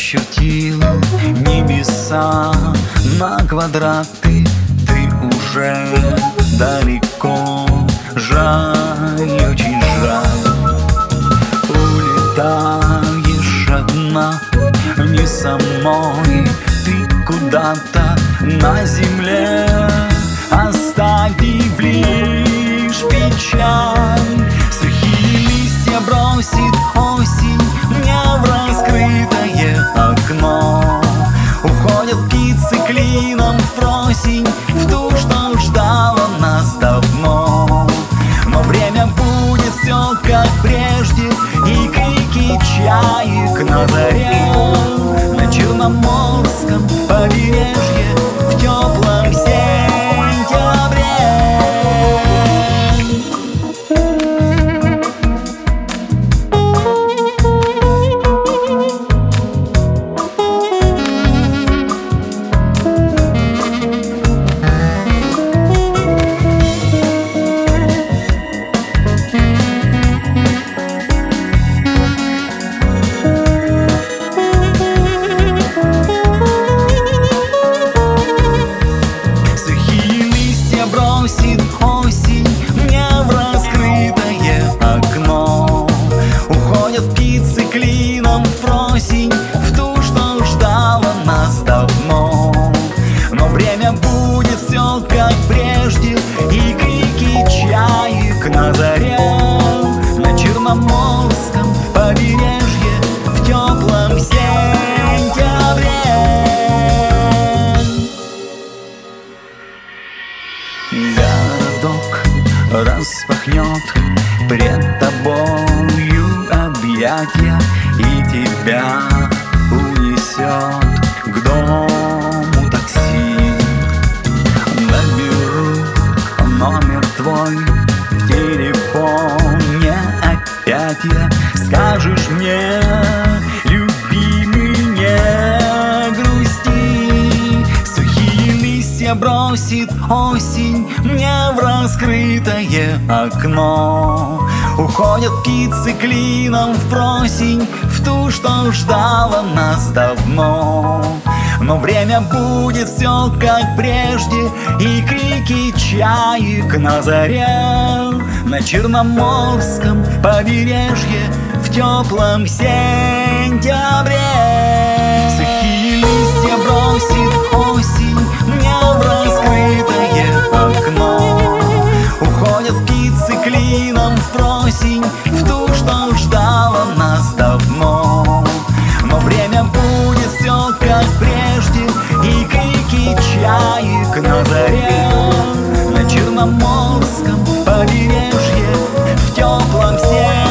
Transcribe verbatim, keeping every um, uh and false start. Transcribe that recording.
Расчертил небеса на квадраты, ты уже далеко. Жаль, очень жаль. Улетаешь одна, не со мной, ты куда-то на земле, оставив лишь печаль. Сухие листья бросит осень мне в раскрытое окно. Уходят птицы клином в просень, в ту, что ждала нас давно. Но время будет все как прежде, и крики чаек на заре на Черноморском побережье в теплом сентябре. Бросит осень мне в раскрытое окно. Уходят птицы клином в просень, в ту, что ждала нас давно. Но время будет все как прежде, и крики чаек на заре на Черноморском побережье в теплом сентябре. Городок распахнет пред тобою объятья и тебя унесет к дому такси. Наберу номер твой в телефоне, опять я скажешь мне: любимый, не грусти. Сухие листья бросит осень мне в раскрытое окно. Уходят птицы клином в просень, в ту, что ждала нас давно. Но время будет все как прежде, и крики чаек на заре на Черноморском побережье в теплом сентябре. Сухие листья бросит осень мне в раскрытое окно. Уходят птицы клином в просень, в ту, что ждала нас давно. Но время будет все как прежде, и крики чаек на заре на Черноморском побережье в теплом сентябре.